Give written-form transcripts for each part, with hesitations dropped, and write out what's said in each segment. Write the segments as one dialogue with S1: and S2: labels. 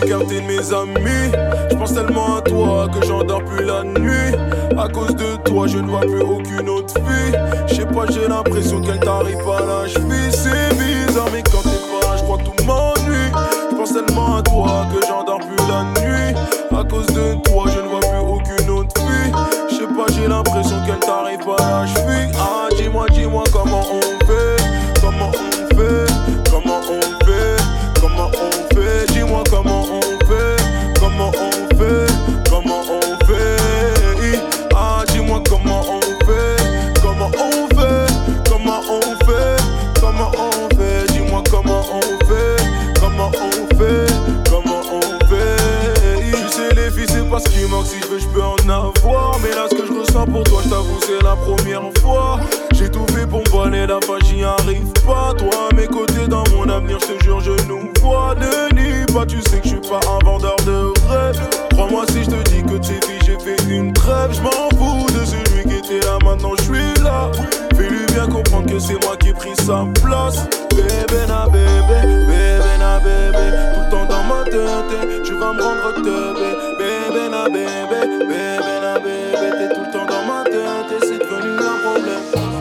S1: qu'un de mes amis. Je pense tellement à toi que j'endors plus la nuit. À cause de toi, je ne vois plus aucune autre fille. Je sais pas, j'ai l'impression qu'elle t'arrive à la cheville. C'est bizarre, mais quand t'es pas là, je crois que tout m'ennuie. Je pense tellement à toi que j'endors plus la nuit. À cause de toi, je ne vois plus aucune autre fille. Je sais pas, j'ai l'impression qu'elle t'arrive à la cheville. Ah, dis-moi comment on fait. Comment on fait, comment on fait, comment on fait. Dis-moi comment on fait, comment on fait, comment on fait. Ah, dis-moi comment on fait, comment on fait, comment on fait, comment on fait. Dis-moi comment on fait, comment on fait, comment on fait. Tu sais les filles c'est pas ce qui manque, si je veux je peux en avoir. Mais là ce que je ressens pour toi, je t'avoue c'est la première fois. J'ai tout fait pour me voler la face, j'y arrive pas. Toi à mes côtés dans mon avenir, je te jure je nous vois. Ne nie pas, tu sais que je suis pas un vendeur de rêves. Crois-moi si je te dis que de ces filles j'ai fait une trêve. Je m'en fous de celui qui était là, maintenant je suis là. Fais-lui bien comprendre que c'est moi qui ai pris sa place. Bébé na bébé, bébé na bébé. Tout le temps dans ma tête, tu vas me rendre teubé. Bébé na bébé, bébé na bébé. T'es tout le temps dans ma tête et c'est devenu un problème.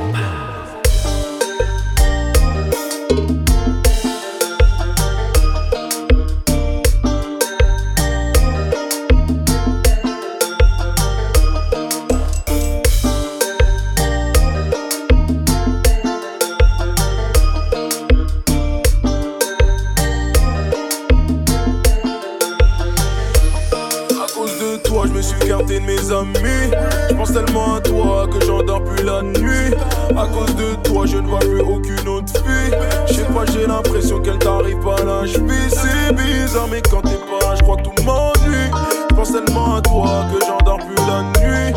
S1: Je me suis écarté de mes amis. Je pense tellement à toi que j'endors plus la nuit. À cause de toi, je ne vois plus aucune autre fille. Je sais pas, j'ai l'impression qu'elle t'arrive à la cheville. C'est bizarre, mais quand t'es pas là, je crois que tout m'ennuie. Je pense tellement à toi que j'endors plus la nuit.